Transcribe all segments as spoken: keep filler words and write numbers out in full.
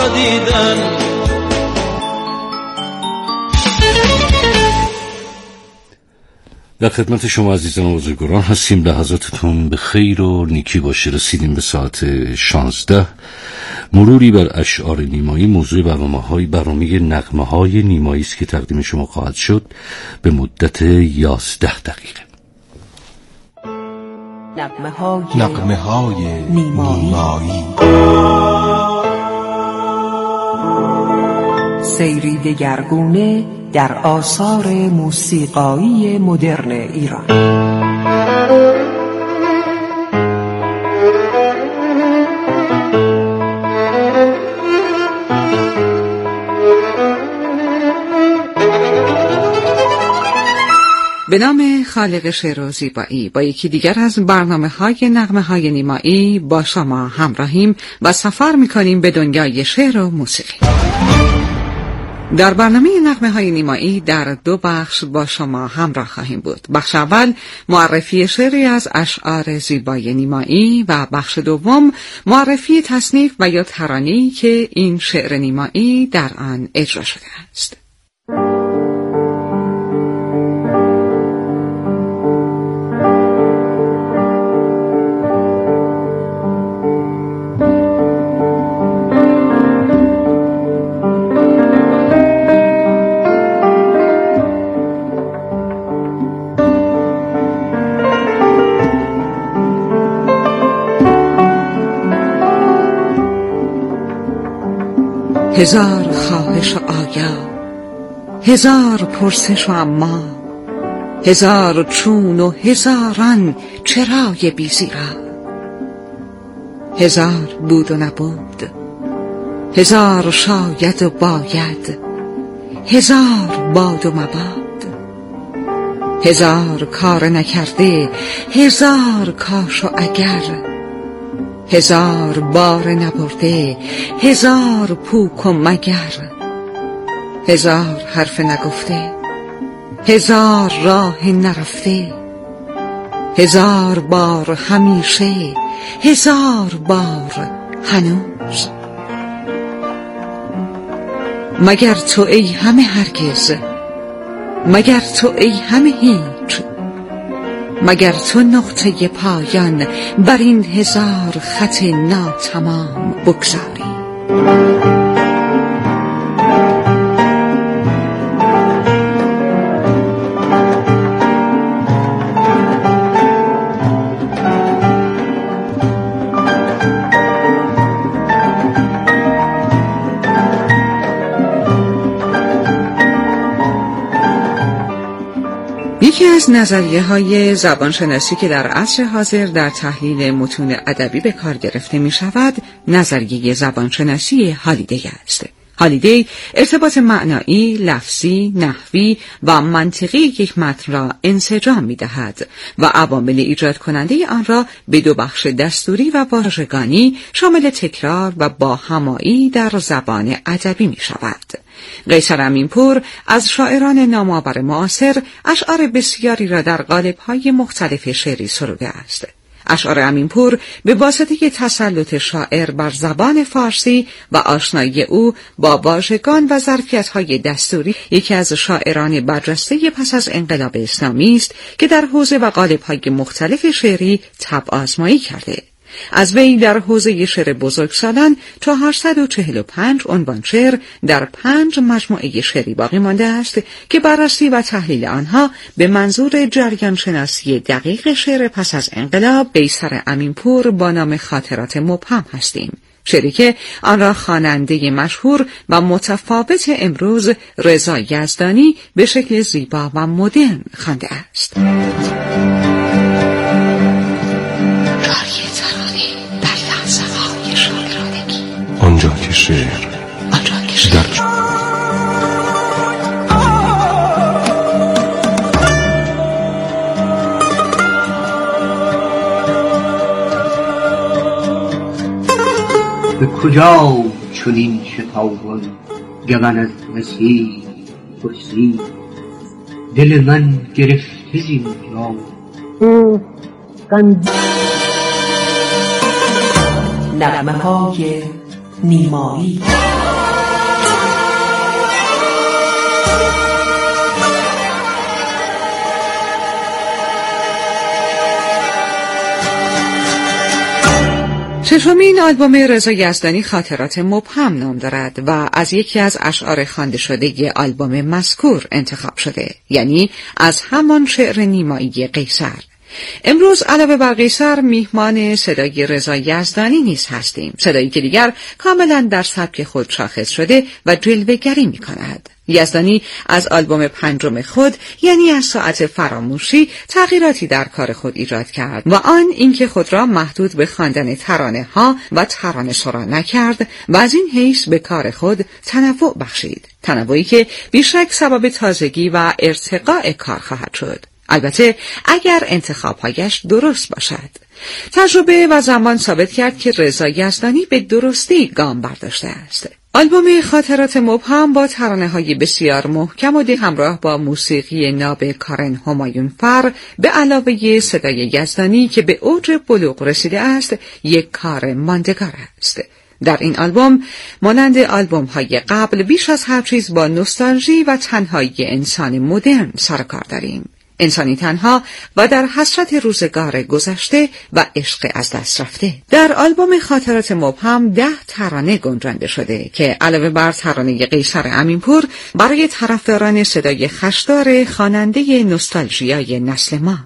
دیدن. در خدمت شما عزیزان و بزرگواران هستیم. لحظاتتون به خیر و نیکی باشه. رسیدیم به ساعت شانزده. مروری بر اشعار نیمایی. موضوع برنامه‌های برنامه نغمه‌های نیمایی است که تقدیم شما خواهد شد به مدت یازده دقیقه. نغمه‌های نغمه‌های نیمایی, نیمایی. سیری دگرگونه در آثار موسیقایی مدرن ایران. به نام خالق شعر و زیبایی با یکی دیگر از برنامه‌های نغمه‌های نیمایی با شما همراهیم و سفر می‌کنیم به دنیای شعر و موسیقی. در برنامه نغمه‌های نیمایی در دو بخش با شما همراه خواهیم بود. بخش اول معرفی شعری از اشعار زیبای نیمایی و بخش دوم معرفی تصنیف و یا ترانه‌ای که این شعر نیمایی در آن اجرا شده است. هزار خواهش و آیا، هزار پرسش و اما، هزار چون و هزاران چرای بی‌زیرا، هزار بود و نبود، هزار شاید و باید، هزار باد و مباد، هزار کار نکرده، هزار کاش و اگر، هزار بار نبرده، هزار پوک و مگر، هزار حرف نگفته، هزار راه نرفته، هزار بار همیشه، هزار بار هنوز. مگر تو ای همه هرگز، مگر تو ای همه هیچ، مگر تو نقطه پایان بر این هزار خط ناتمام بگذاری. یکی از نظریه های زبانشناسی که در عصر حاضر در تحلیل متون ادبی به کار گرفته می شود، نظریه زبانشناسی هالیدی است. هالیدی ارتباط معنایی، لفظی، نحوی و منطقی یک متن را انسجام می دهد و عوامل ایجاد کننده آن را به دو بخش دستوری و واژگانی شامل تکرار و باهمایی در زبان ادبی می شود. قیصر امینپور از شاعران نامآور معاصر اشعار بسیاری را در قالب‌های مختلف شعری سروده است. اشعار امینپور به واسطه تسلط شاعر بر زبان فارسی و آشنایی او با واژگان و ظرفیت‌های دستوری یکی از شاعران برجسته پس از انقلاب اسلامی است که در حوزه و قالب‌های مختلف شعری طبع آزمایی کرده. از وی در حوزه شعر بزرگسالان چهارصد و چهل و پنج عنوان شعر در پنج مجموعه شعری باقی مانده است که بررسی و تحلیل آنها به منظور جریان شناسی دقیق شعر پس از انقلاب قیصر امینپور با نام خاطرات مبهم هستیم. شعری که آن را خواننده مشهور و متفاوت امروز رضا یزدانی به شکل زیبا و مدرن خوانده است. آنجا که شعر آنجا که شعر در به کجا چنین شتابان گمن از مسیح پرسی، دل من گرفته زین جا نغمه‌های نیمایی. ششمین آلبوم رضا یزدانی خاطرات مبهم نام دارد و از یکی از اشعار خوانده شده آلبوم مذکور انتخاب شده، یعنی از همان شعر نیمایی قیصر. امروز علاوه بر قیصر میهمان صدای رضا یزدانی نیز هستیم، صدایی که دیگر کاملا در سبک خود شاخص شده و جلوه‌گری می‌کند. یزدانی از آلبوم پنجم خود یعنی از ساعت فراموشی تغییراتی در کار خود ایجاد کرد و آن اینکه خود را محدود به خواندن ترانه ها و ترانه سرا نکرد و از این حیث به کار خود تنوع بخشید، تنوعی که بیشک سبب تازگی و ارتقاء کار خواهد شد، البته اگر انتخاب‌هایش درست باشد. تجربه و زمان ثابت کرد که رضا یزدانی به درستی گام برداشته است. آلبوم خاطرات مبهم با ترانه‌های بسیار محکم و همراه با موسیقی ناب کارن همایونفر به علاوه صدای یزدانی که به اوج بلوغ رسیده است، یک کار ماندگار است. در این آلبوم مانند آلبوم‌های قبل بیش از هر چیز با نوستالژی و تنهایی انسان مدرن سر کار داریم. انسانی تنها و در حسرت روزگار گذشته و عشق از دست رفته. در آلبوم خاطرات مبهم ده ترانه گنجانده شده که علاوه بر ترانه قیصر امینپور برای طرفداران صدای خشدار خواننده نوستالژیای نسل ما.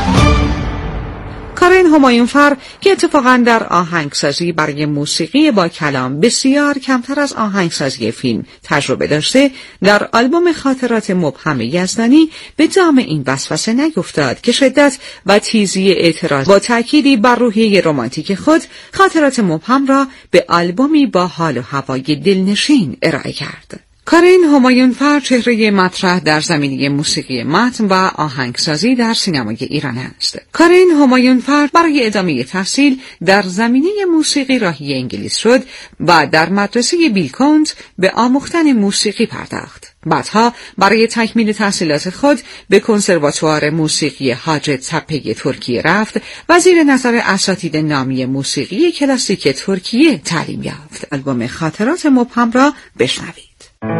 کارن همایونفر که اتفاقاً در آهنگسازی برای موسیقی با کلام بسیار کمتر از آهنگسازی فیلم تجربه داشته، در آلبوم خاطرات مبهم یزدانی به دام این وسوسه نیفتاد که شدت و تیزی اعتراض با تأکیدی بر روحیه رمانتیک خود خاطرات مبهم را به آلبومی با حال و هوای دلنشین ارائه کرد. کارن همایونفر چهره مطرح در زمینه موسیقی متن و آهنگسازی در سینمای ایران است. کارن همایونفر برای ادامه تحصیل در زمینه موسیقی راهی انگلیس شد و در مدرسه بیلکونت به آموختن موسیقی پرداخت. بعدها برای تکمیل تحصیلات خود به کنسرواتوار موسیقی حاج تپه ترکیه رفت و زیر نظر اساتید نامی موسیقی کلاسیک ترکیه تعلیم یافت. آلبوم خاطرات مبهم را بشنوید.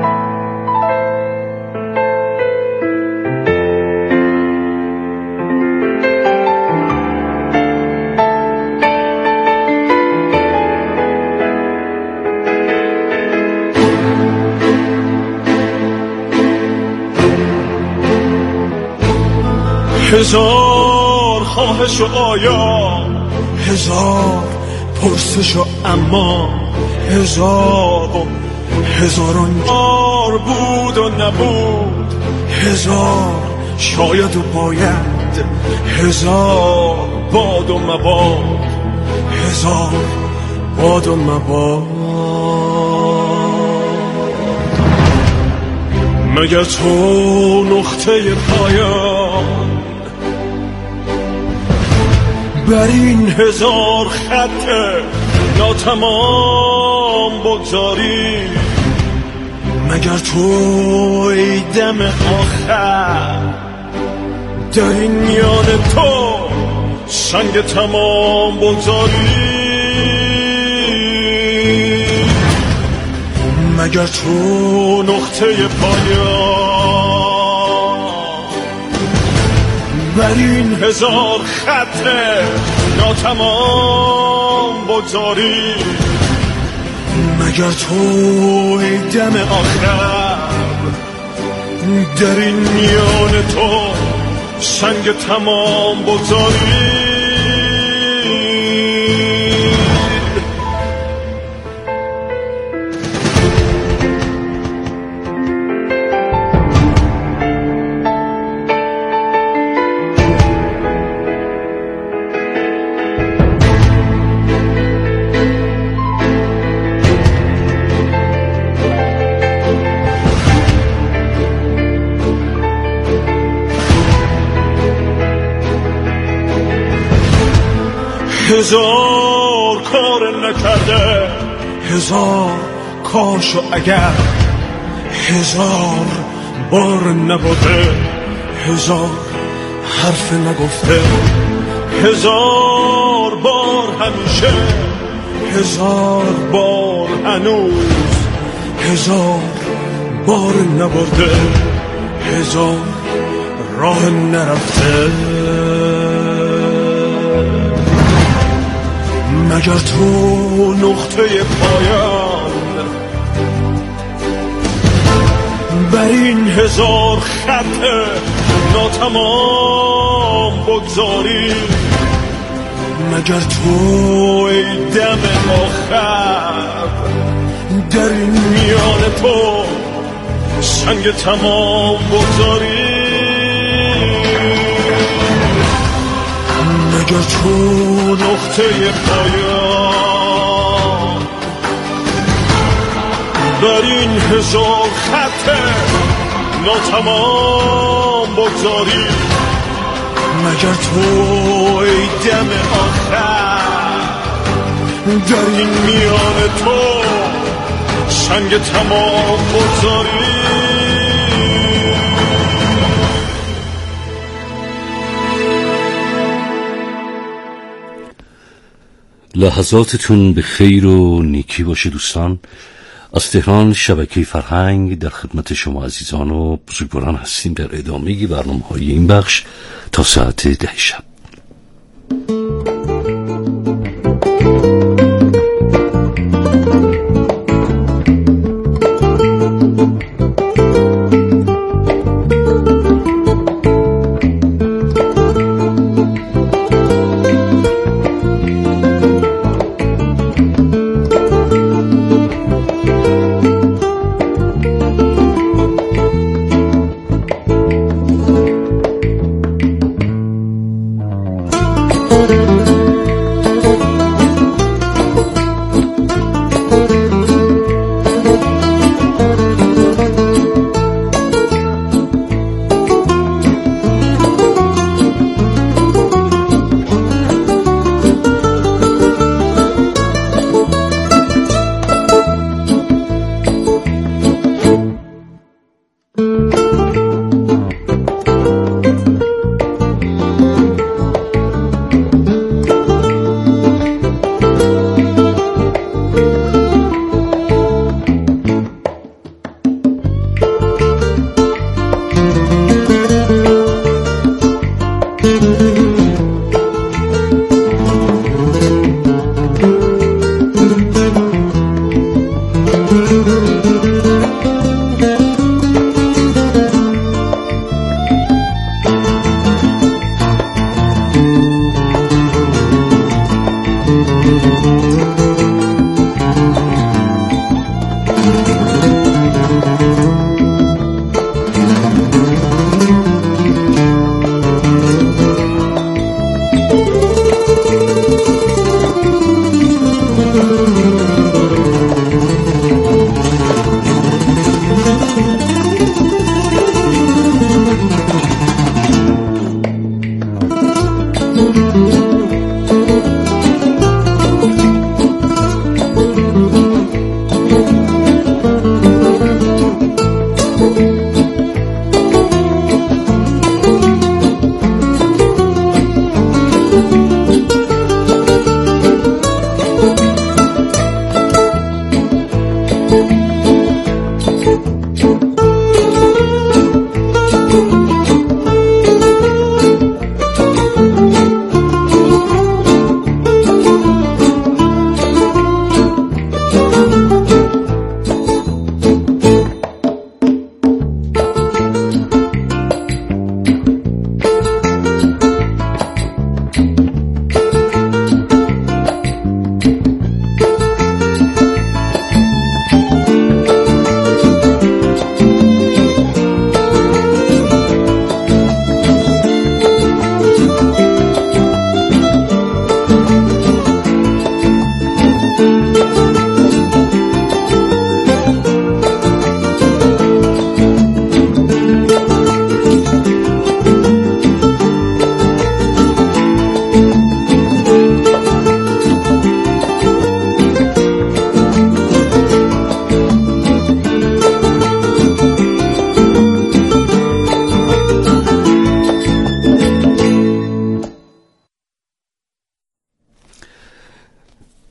هزار خواهش و آیا، هزار پرسش و اما، هزار و هزاران بار بود و نبود، هزار شاید و باید، هزار باد و مباد، هزار باد و مباد. مگر تو نقطه پایان بر این هزار خط ناتمام بگذاری؟ مگر تو ای دم آخر در این میان تو سنگ تمام بگذاری؟ مگر تو نقطه پایان بر این هزار خط ناتمام بگذاری؟ مگر تو ای دم آخر در این میان تو سنگ تمام بگذاری؟ هزار کار نکرده، هزار کاش و اگر، هزار بار نبوده، هزار حرف نگفته، هزار بار همیشه، هزار بار هنوز هزار بار نبرده، هزار راه نرفته. مگر تو نقطه پایان بر این هزار خط ناتمام بگذاری؟ مگر تو ای دم آخر در این میان تو سنگ تمام بگذاری؟ مگر تو نقطه پایان بر این هزار خط ناتمام بگذاری؟ مگر تو ای دم آخر در این میان تو سنگ تمام بگذاری؟ لحظاتتون به خیر و نیکی باشه دوستان. از تهران شبکه فرهنگ در خدمت شما عزیزان و بزرگواران هستیم در ادامه برنامه‌های این بخش تا ساعت ده شب.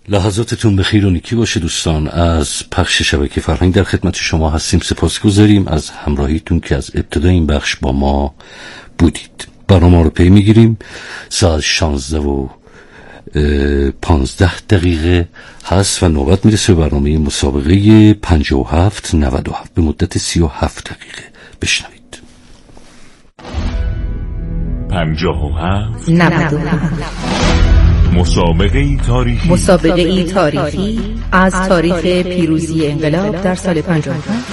لحظاتتون بخیر و نیکی باشه دوستان. از پخش شبکه فرهنگ در خدمت شما هستیم. سپاسگزاریم از همراهیتون که از ابتدای این بخش با ما بودید. برنامه رو پی میگیریم. ساعت شانزده و پانزده دقیقه هست و نوبت میرسه به برنامه مسابقه پنجاه و هفت نود و هفت به مدت سی و هفت دقیقه. بشنوید. پنجاه و هفت نود و هفت مسابقه تاریخی مسابقه تاریخی از تاریخ پیروزی انقلاب در سال پنجاه و هفت.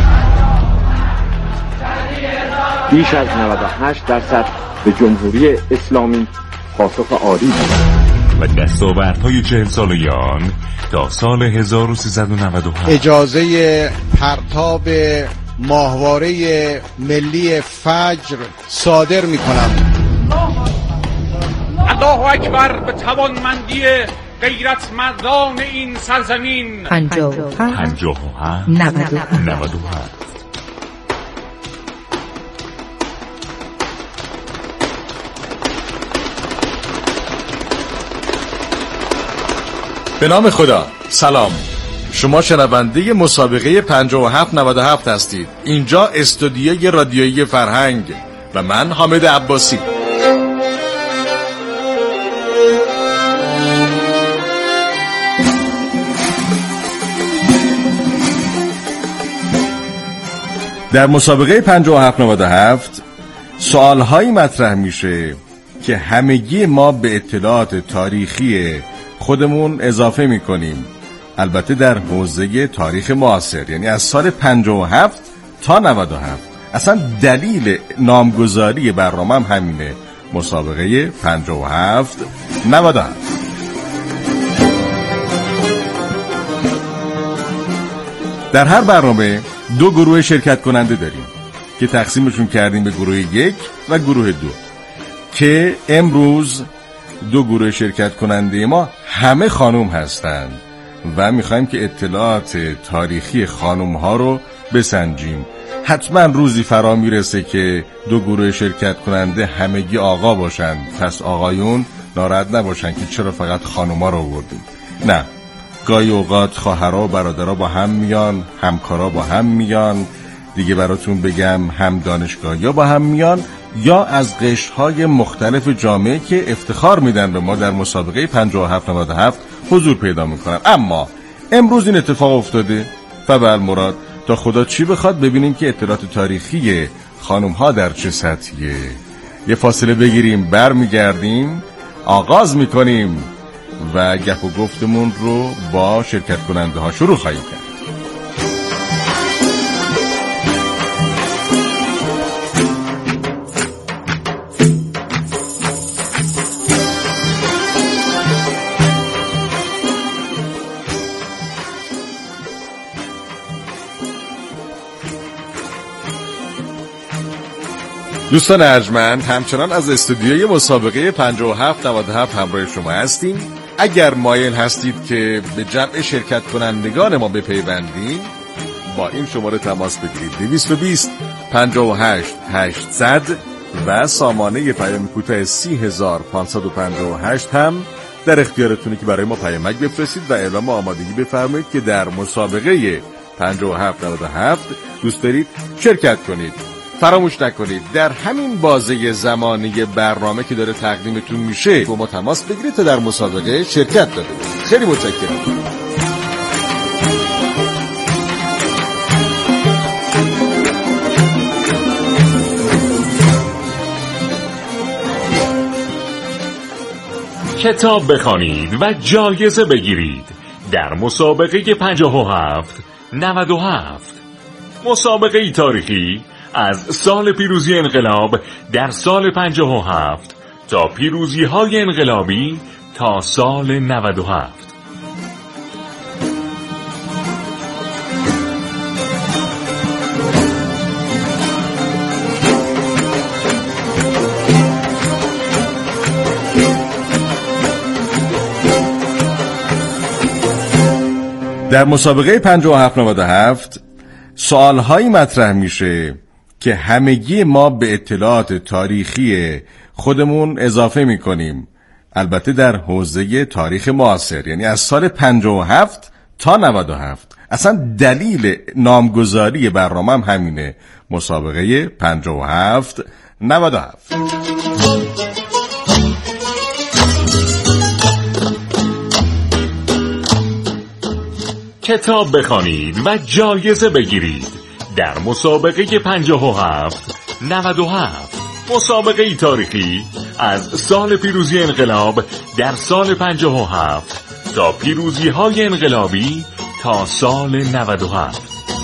بیش از نود و هشت درصد به جمهوری اسلامی پاسخ عالی و دستاوردهای چهل سالیان تا سال هزار و سیصد و نود و هفت. اجازه پرتاب ماهواره ملی فجر صادر می کنم. الله اکبر به توانمندی غیرتمندان این سرزمین. پنجاه و هفت پنجاه و هفت نود و هفت نود و هفت. به نام خدا. سلام، شما شنونده مسابقه پنجاه و هفت نود و هفت هستید. اینجا استودیوی رادیویی فرهنگ و من حامد عباسی. در مسابقه پنجاه و هفت نود و هفت سوالهایی مطرح میشه که همگی ما به اطلاعات تاریخی خودمون اضافه میکنیم، البته در حوزه تاریخ معاصر، یعنی از سال پنجاه و هفت تا نود و هفت. اصلا دلیل نامگذاری برنامه هم همینه، مسابقه پنجاه و هفت نود و هفت. در هر برنامه دو گروه شرکت کننده داریم که تقسیمشون کردیم به گروه یک و گروه دو، که امروز دو گروه شرکت کننده ما همه خانوم هستند و میخوایم که اطلاعات تاریخی خانوم ها رو بسنجیم. حتما روزی فرا میرسه که دو گروه شرکت کننده همگی آقا باشند، پس آقایون ناراحت نباشن که چرا فقط خانوم ها رو آوردیم. نه، گاهی اوقات خواهرها و برادرها با هم میان، همکارا با هم میان، دیگه براتون بگم هم دانشگاهیا با هم میان، یا از قشرهای مختلف جامعه که افتخار میدن به ما در مسابقه پنجاه و هفت نود و هفت حضور پیدا میکنن. اما امروز این اتفاق افتاده فبل مراد، تا خدا چی بخواد ببینیم که اطلاعات تاریخی خانم ها در چه سطحیه. یه فاصله بگیریم، بر میگردیم، آغاز میکنیم و گپ و گفتمون رو با شرکت کننده ها شروع خواهیم کرد. دوستان ارجمند، همچنان از استودیوی مسابقه پنجاه و هفت نود و هفت همراه شما هستیم. اگر مایل هستید که به جمع شرکت کنندگان ما بپیوندید، با این شماره تماس بگیرید: دویست و بیست پنجاه و هشت هشتصد و سامانه پیام کوتاه سی هزار و پانصد و پنجاه و هشت هم در اختیارتونه که برای ما پیامک بفرستید و اعلام آمادگی بفرمایید که در مسابقه پنجاه و هفت نود و هفت دوست دارید شرکت کنید. فراموش نکنید در همین بازه زمانی برنامه که داره تقدیمتون میشه با ما تماس بگیرید تا در مسابقه شرکت دارید. خیلی متشکرم. کتاب بخوانید و جایزه بگیرید در مسابقه پنجاه و هفت نود و هفت. مسابقه تاریخی از سال پیروزی انقلاب در سال پنجاه و هفت تا پیروزی های انقلابی تا سال نود و هفت. در مسابقه پنجاه و هفت نود و هفت سوالهایی مطرح میشه که همگی ما به اطلاعات تاریخی خودمون اضافه میکنیم، البته در حوزه تاریخ معاصر، یعنی از سال پنجاه و هفت تا نود و هفت. اصلا دلیل نامگذاری برنامه هم همینه، مسابقه پنجاه و هفت نود و هفت. کتاب بخوانید و جایزه بگیرید در مسابقه پنجاه و هفت نود و هفت. مسابقه ای تاریخی از سال پیروزی انقلاب در سال پنجاه و هفت تا پیروزی های انقلابی تا سال نود و هفت.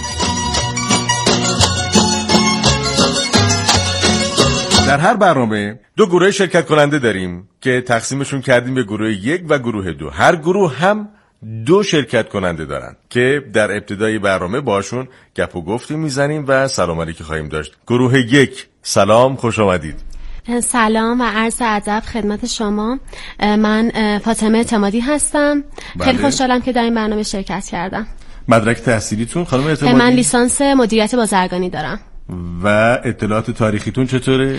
در هر برنامه دو گروه شرکت کننده داریم که تقسیمشون کردیم به گروه یک و گروه دو. هر گروه هم دو شرکت کننده دارن که در ابتدای برنامه باشون گپ و گفتی میزنیم و سلام علیکی خواهیم داشت. گروه یک، سلام، خوش آمدید. سلام و عرض ادب خدمت شما. من فاطمه اعتمادی هستم. بله. خیلی خوشحالم که در این برنامه شرکت کردم. مدرک تحصیلیتون خانم اعتمادی؟ من لیسانس مدیریت بازرگانی دارم. و اطلاعات تاریخیتون چطوره؟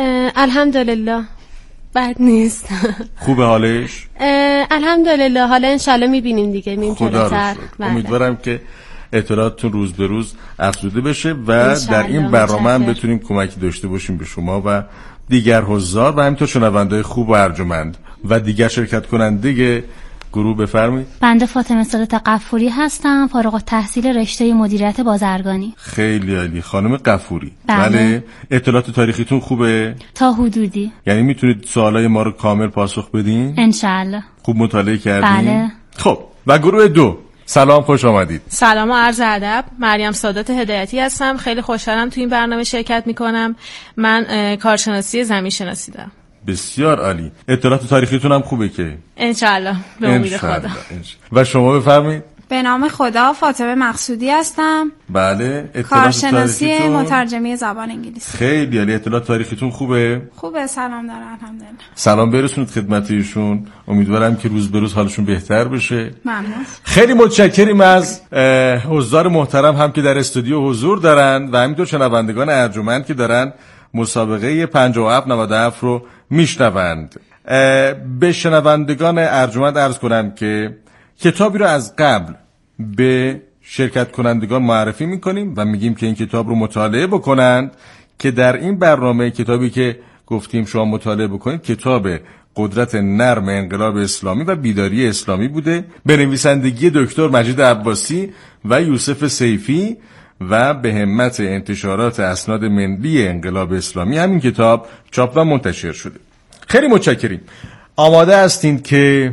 الحمدلله بد نیست. خوبه حالش؟ الحمدلله. حالا انشالله میبینیم دیگه، میبینیم جلوتر. امیدوارم که اطلاعاتتون روز به روز افزوده بشه و در این برنامه هم بتونیم کمکی داشته باشیم به شما و دیگر حضار و همینطور شنونده‌های خوب و ارجمند و دیگر شرکت کننده گروه. بفرمایید. بنده فاطمه سادات غفوری هستم، فارغ التحصیل رشته مدیریت بازرگانی. خیلی عالی خانم غفوری. بله. بله. اطلاعات تاریخیتون خوبه؟ تا حدودی. یعنی میتونید سوالای ما رو کامل پاسخ بدین؟ انشالله. خوب مطالعه کردین؟ بله. خب و گروه دو، سلام، خوش آمدید. سلام و عرض ادب. مریم سادات هدایتی هستم. خیلی خوشحالم تو این برنامه شرکت میکنم. من کارشناسی زمین شناسی دارم. بسیار عالی. اطلاعات تاریخیتون هم خوبه که؟ انشالله، به امید خدا. و شما بفرمایید. به نام خدا، فاطمه مقصودی هستم. بله. کارشناسی مترجمی زبان انگلیسی. خیلی عالی. اطلاعات تاریخیتون خوبه؟ خوبه، سلام دارم الحمدلله. سلام برسونید خدمت ایشون. امیدوارم که روز به روز حالشون بهتر بشه. ممنون. خیلی متشکریم از حضار محترم هم که در استودیو حضور دارن و همینطور شنوندگان ارجمند که دارن مسابقه پنجاه و هفت نود و هفت رو میشنوند. به شنوندگان ارجمند عرض کنم که کتابی رو از قبل به شرکت کنندگان معرفی میکنیم و میگیم که این کتاب رو مطالعه بکنند که در این برنامه کتابی که گفتیم شما مطالعه بکنید کتاب قدرت نرم انقلاب اسلامی و بیداری اسلامی بوده، به نویسندگی دکتر مجید عباسی و یوسف سیفی و به همت انتشارات اسناد ملی انقلاب اسلامی همین کتاب چاپ و منتشر شده. خیلی متشکریم. آماده هستین که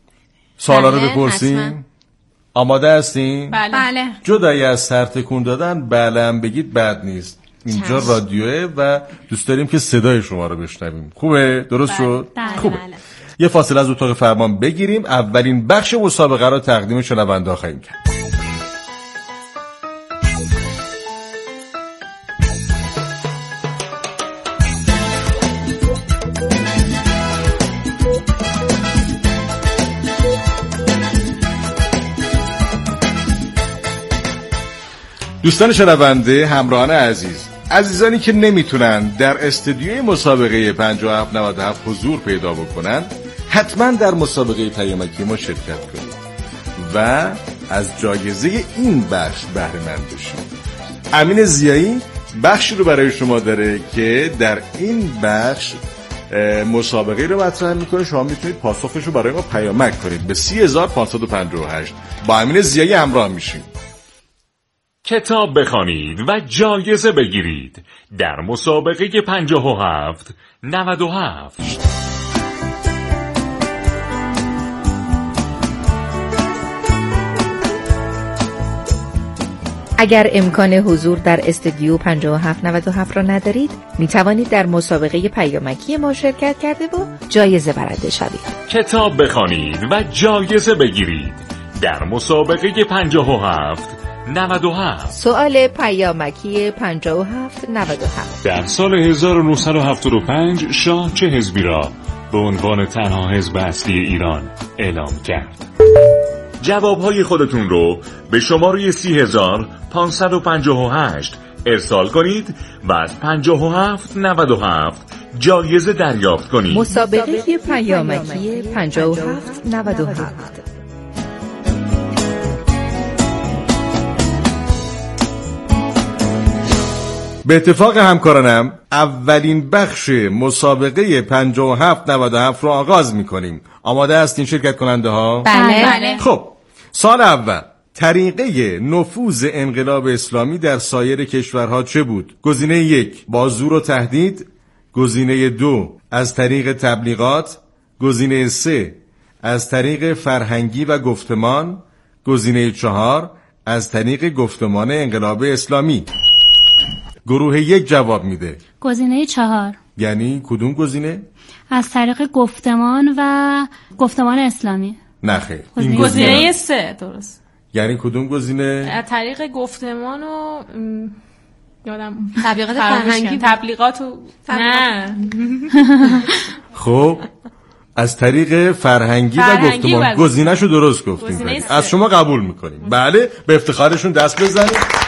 سوالا رو بپرسیم؟ آماده هستین؟ بله. بله. جدایی از سر تکون دادن بله هم بگید بد نیست. اینجا رادیوه و دوست داریم که صدای شما رو بشنویم. خوبه؟ درست بله. شد؟ بله. خوبه. بله. یه فاصله از اتاق فرمان بگیریم. اولین بخش مسابقه رو تقدیم شنونده خواهیم کرد. دوستان شنونده، همراهان عزیز، عزیزانی که نمیتونن در استودیوی مسابقه پنجاه و هفت نود و هفت حضور پیدا بکنن، حتما در مسابقه پیامکی ما شرکت کنید و از جایزه این بخش بهره مند بشید. امین ضیایی بخشی رو برای شما داره که در این بخش مسابقه رو مطرح میکنه. شما میتونید پاسخش رو برای ما پیامک کنید به سی هزار و پانصد و پنجاه و هشت. با امین ضیایی همراه میشیم. کتاب بخوانید و جایزه بگیرید در مسابقه پنجاه و هفت نود و هفت. اگر امکان حضور در استودیو پنجاه و هفت نود و هفت را ندارید، می توانید در مسابقه پیامکی ما شرکت کرده و جایزه برنده شوید. کتاب بخوانید و جایزه بگیرید در مسابقه پنجاه و هفت نود و هفت. سوال پیامکی پنجاه و هفت نود و هفت. در سال هزار و نهصد و هفتاد و پنج شاه چه حزبی را به عنوان تنها حزب اصلی ایران اعلام کرد؟ جوابهای خودتون رو به شماره سی هزار پانصد و پنجاه و هشت ارسال کنید و از پنجاه و هفت نود و هفت جایزه دریافت کنید. مسابقه پیامکی پنجاه و هفت نود و هفت. به اتفاق همکارانم اولین بخش مسابقه پنجاه و هفت نود و هفت رو آغاز می‌کنیم. آماده هستین شرکت کننده ها؟ بله. بله. خب سال اول، طریقه نفوذ انقلاب اسلامی در سایر کشورها چه بود؟ گزینه یک، با زور و تهدید. گزینه دو، از طریق تبلیغات. گزینه سه، از طریق فرهنگی و گفتمان. گزینه چهار، از طریق گفتمان انقلاب اسلامی. گروه یک جواب میده. گزینه چهار. یعنی کدوم گزینه؟ از طریق گفتمان و گفتمان اسلامی. نه خیر. این گزینه سه درست. یعنی کدوم گزینه؟ از طریق گفتمان و یادم تبلیغات فرهنگی، تبلیغات و نه. خب از طریق فرهنگی, فرهنگی و گفتمان گزینه‌شو درست گفتیم. از شما قبول میکنیم. بله، به افتخارشون دست بزنید.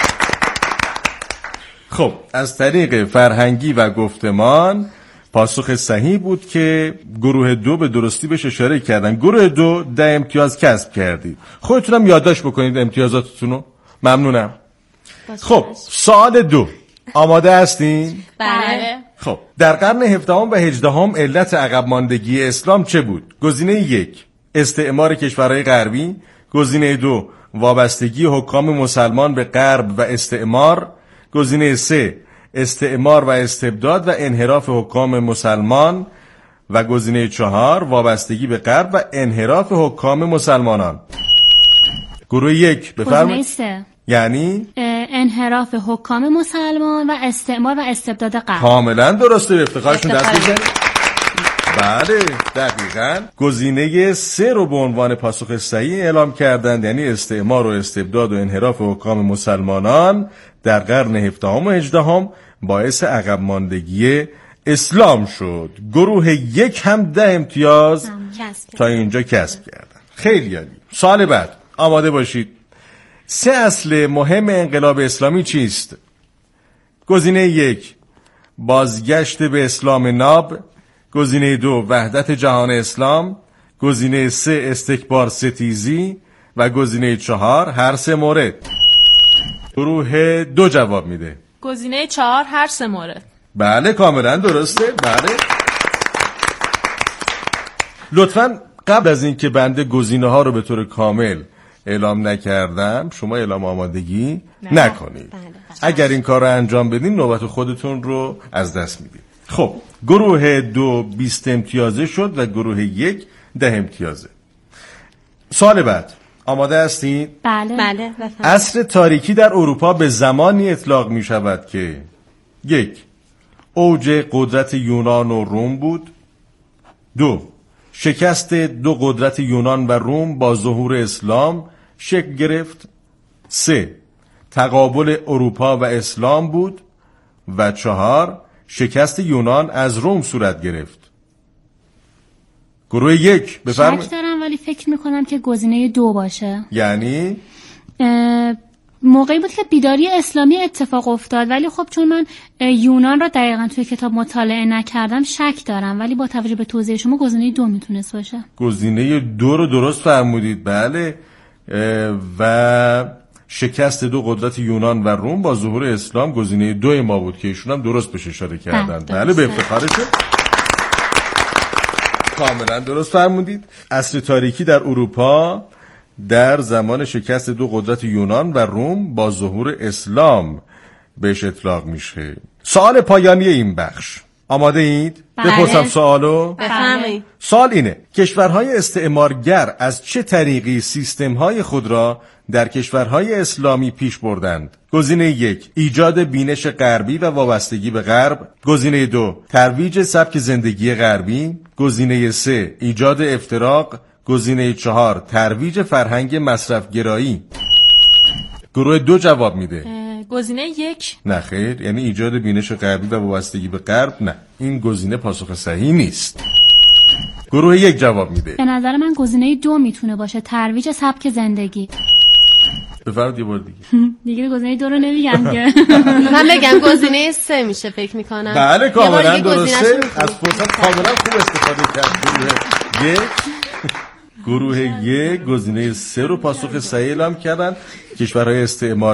خب از طریق فرهنگی و گفتمان پاسخ صحیح بود که گروه دو به درستی بهش اشاره کردن. گروه دو ده امتیاز کسب کردید. خودتونم یادداشت بکنید امتیازاتتونو. ممنونم. خب سوال دو، آماده هستین؟ بله. خب در قرن هفدهم و هجدهم علت عقب ماندگی اسلام چه بود؟ گزینه یک، استعمار کشورهای غربی. گزینه دو، وابستگی حکام مسلمان به غرب و استعمار. گزینه سه، استعمار و استبداد و انحراف حکام مسلمان. و گزینه چهار، وابستگی به غرب و انحراف حکام مسلمانان. گروه یک بفرمایید. گزینه سه، یعنی انحراف حکام مسلمان و استعمار و استبداد غرب. کاملا درسته، به افتخارشون دست بزنید. بله دقیقاً گزینه سه رو به عنوان پاسخ صحیح اعلام کردند، یعنی استعمار و استبداد و انحراف حکام مسلمانان در قرن هفدهم و هجدهم باعث عقب ماندگی اسلام شد. گروه یک هم ده امتیاز تا اینجا کسب کردن. خیلی عالی. سال بعد آماده باشید. سه اصل مهم انقلاب اسلامی چیست؟ گزینه یک، بازگشت به اسلام ناب. گزینه دو، وحدت جهان اسلام. گزینه سه، استکبار ستیزی. و گزینه چهار، هر سه مورد. گروه دو جواب میده. گزینه چهار، هر سه مورد. بله کاملا درسته. بله لطفاً قبل از اینکه بنده گزینه ها رو به طور کامل اعلام نکردم شما اعلام آمادگی نه. نکنید. بله. اگر این کار رو انجام بدین نوبت خودتون رو از دست میدید. خب گروه دو بیست امتیازه شد و گروه یک ده امتیازه. سال بعد آماده هستید؟ بله. بله. عصر تاریکی در اروپا به زمانی اطلاق می شود که یک، اوج قدرت یونان و روم بود. دو، شکست دو قدرت یونان و روم با ظهور اسلام شکل گرفت. سه، تقابل اروپا و اسلام بود. و چهار، شکست یونان از روم صورت گرفت. گروه یک بفرمایید. شک دارم ولی فکر میکنم که گزینه دو باشه. یعنی موقعی بود که بیداری اسلامی اتفاق افتاد، ولی خب چون من یونان را دقیقاً توی کتاب مطالعه نکردم شک دارم، ولی با توجه به توضیح شما گزینه دو میتونست باشه. گزینه دو رو درست فرمودید. بله. و شکست دو قدرت یونان و روم با ظهور اسلام گزینه دو ما بود که ایشون هم درست بهش اشاره کردن. بله به افتخارشون. کاملا درست فرمودید. عصر تاریکی در اروپا در زمان شکست دو قدرت یونان و روم با ظهور اسلام بهش اطلاق میشه. سوال پایانی این بخش. آماده اید؟ بله. بپرسم سوالو؟ بفرمایید. سوال اینه: کشورهای استعمارگر از چه طریقی سیستمهای خود را در کشورهای اسلامی پیش بردند؟ گزینه یک، ایجاد بینش غربی و وابستگی به غرب. گزینه دو، ترویج سبک زندگی غربی. گزینه سه، ایجاد افتراق. گزینه چهار، ترویج فرهنگ مصرف گرایی. گروه دو جواب میده. گزینه یک. نه خیر، یعنی ایجاد بینش غربی و وابستگی به غرب. نه، این گزینه پاسخ صحیح نیست. گروه یک جواب میده. به نظر من گزینه دو میتونه باشه، ترویج سبک زندگی. بفرمایید یه بار دیگه. دیگه گزینه دو رو نمیگم که. من بگم گزینه سه میشه فکر میکنم. بله کاملا درسته. از فرصت کاملا خوب استفاده کرد. گروه یک گروه یک گزینه سه رو پاسخ صحیح اعلام کردن. کشورهای استعمار